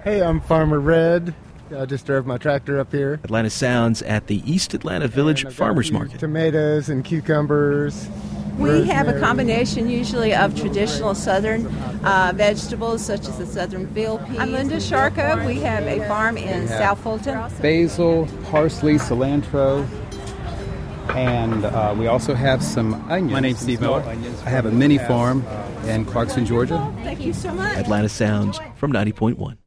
Hey, I'm Farmer Red. I just drove my tractor up here. Atlanta Sounds at the East Atlanta Village Farmers Market. Tomatoes and cucumbers. We have a combination usually of traditional southern vegetables such as the southern veal peas. I'm Linda Sharka. We have a farm in South Fulton. Basil, parsley, cilantro, and we also have some onions. My name's Steve Miller. I have a mini farm in Clarkson, Georgia. Thank you so much. Atlanta Sounds from 90.1.